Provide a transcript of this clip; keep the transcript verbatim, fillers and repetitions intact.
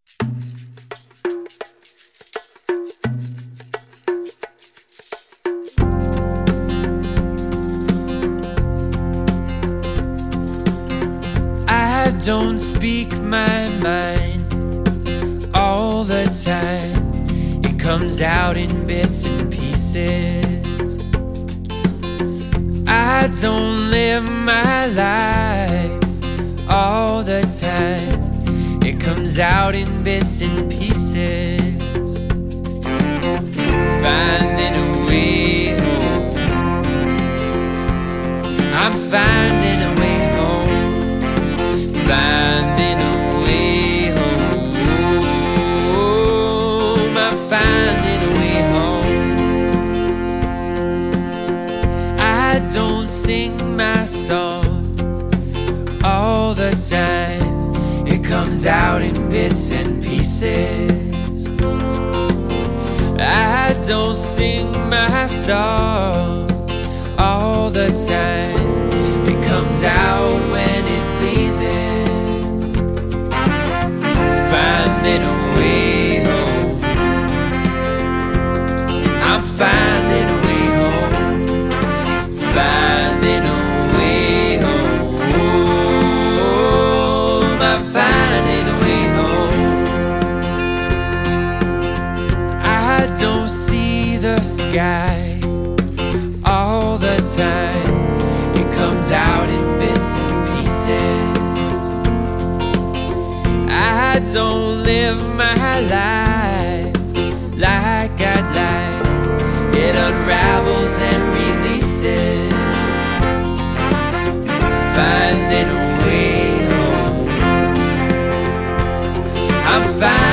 I don't speak my mind all the time. It comes out in bits and pieces. I don't live my life all the time. It comes out in bits and pieces. Finding a way home. I'm finding a way home. Finding a way home. I'm finding a way home. I don't sing my song all the time. It comes out in bits and pieces. I don't sing my song all the time. It comes out when it pleases. Finding a way home. I'm finding a way home. Finding a way home. I'm finding a way home. I don't see the sky all the time. It comes out in bits and pieces. I don't live my life like I'd like. It unravels and releases. Finding a way home. I'm finding